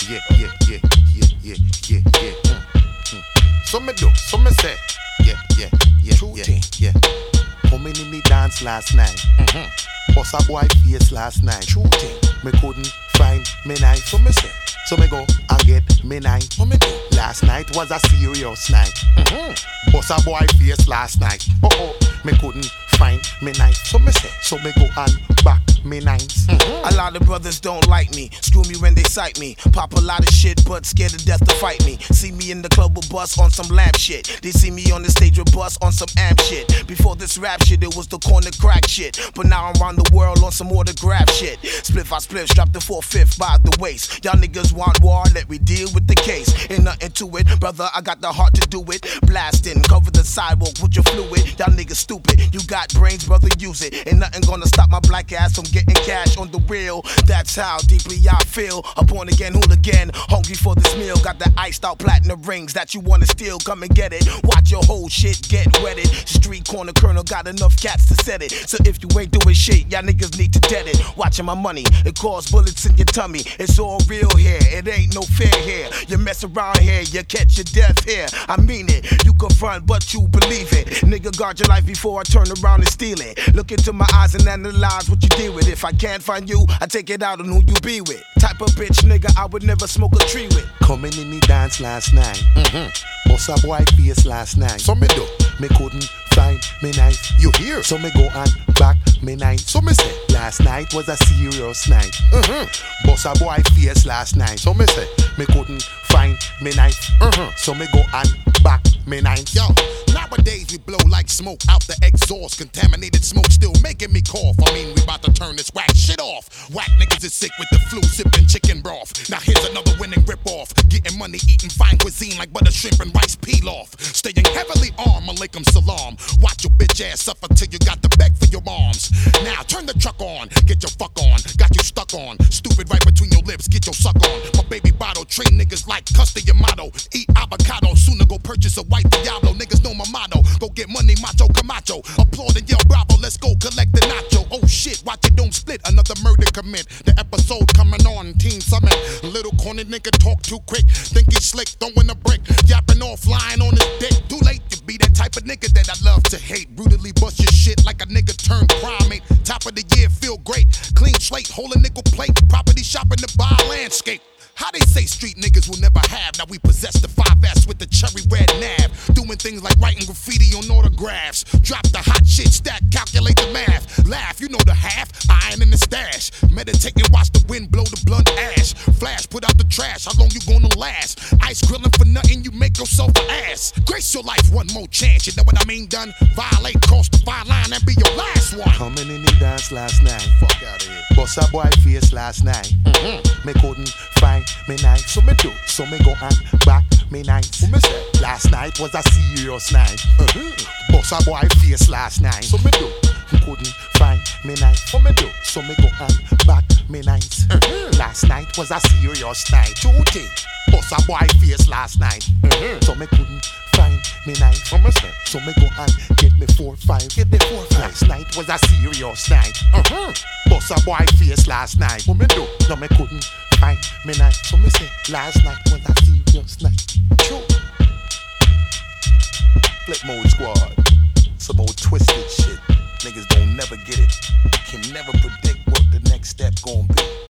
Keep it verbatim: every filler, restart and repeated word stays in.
yeah, yeah, yeah, yeah, yeah, yeah, yeah. Mm, mm. So me do, so me say, yeah, yeah, yeah, True yeah, thing. yeah. Coming in the dance last night, mm-hmm. Bust a boy face last night. True thing. Me couldn't find me knife, so me say, so me go and get me knife. What me do? Last night was a serious night. Mm-hmm. Bust a boy face last night. Oh oh, me couldn't find me knife, so me say, so me go and back me knives. Mm-hmm. A lot of brothers don't like me, screw me when they sight me. Pop a lot of shit, but scared to death to fight me. See me in the club with bus on some lamp shit. They see me on the stage with bus on some amp shit. Before this rap shit, it was the corner crack shit. But now I'm around the world on some autograph shit. Spliff I spliff, strap the four-fifth by the waist. Y'all niggas want war, let me deal with the case. Ain't nothing to it, brother, I got the heart to do it. Blasting, cover the sidewalk with your fluid. Y'all niggas stupid, you got brains, brother, use it. Ain't nothing gonna stop my black ass from getting cash on the real. That's how deeply I feel. A born again hooligan, hungry for this meal. Got the iced out platinum rings that you wanna steal. Come and get it. Watch your whole shit get wetted. Street corner colonel got enough cats to set it. So if you ain't doing shit, y'all niggas need to dead it. Watching my money, it cause bullets in your tummy. It's all real here, it ain't no fair here. You mess around here, you catch your death here. I mean it, you can front but you believe it. Nigga, guard your life before I turn around and steal it. Look into my eyes and analyze what you deal with. If I can't find you, I take it out on who you be with. Type of bitch nigga I would never smoke a tree with. Coming in the dance last night, mm-hmm. Bust a boy face last night. So me do, me couldn't find me knife. You hear? So me go and back me knife. So me say, last night was a serious night. Mm-hmm. Bust a boy face last night. So me say, me couldn't find me knife. Mm-hmm. So me go and back me knife. Yo, nowadays we blow like smoke out the exhaust. Contaminated smoke still making me cough. I mean, we about to turn this whack shit off. Whack niggas is sick with the flu, sipping chicken broth. Now here's another winning rip-off. Getting money, eating fine cuisine like butter shrimp and rice pilaf. Staying heavily armed, alaikum salam. Watch your bitch ass suffer till you got the beg for your moms. Now turn the truck on, get your fuck on. Got you stuck on, stupid right between your lips, get your suck on. My baby bottle, train niggas like custody motto. Eat avocado, sooner go purchase a white Diablo. Niggas know my motto, go get money, macho, camacho. Applaud and yell bravo, let's go collect the nacho. Oh shit, watch it don't split, another murder commit. The episode coming on, Teen Summit. Little corny nigga talk too quick, think he's slick, throwing a brick. Yapping off, lying on his dick. Too late to be that type of nigga that I love to hate. Brutally bust your shit like a nigga turned primate. Top of the year, feel great. Clean slate, hold a nickel plate. Property shopping to buy a landscape. How they say street niggas will never have. Now we possess the five S with the cherry red nav. Doing things like writing graffiti on autographs. Drop the hot shit stack, calculate the math. Laugh, you know the half, iron in the stash. Meditate and watch the wind blow the blunt ash. Flash, put out the trash, how long you gonna last? Ice grilling for nothing, you make yourself an ass. Grace your life, one more chance, you know what I mean done? Violate, cross the fine line and be your last one. Coming in the dance last night, Fuck out of here. bust a boy face last night. Mm-hmm. Me couldn't find me knife, so me do, so me go and back me knife. So me say, last night was a serious night. Mm-hmm. Bust a boy face last night, so me do, me couldn't find me knife. So me do, so me go and back me knife. Mm-hmm. Last night was a serious night. Tuesday, bust a boy face last night. Mm-hmm. So me couldn't find me knife. So me say, so me go and get me four five. Get me four five. Last night was a serious night. Mm-hmm. Bust a boy face last night. So me do, so me couldn't find me knife. So me say, last night was a serious night. True. Flip Mode Squad. Some old twisted shit. Niggas don't never get it. Can never predict what the next step gon' be.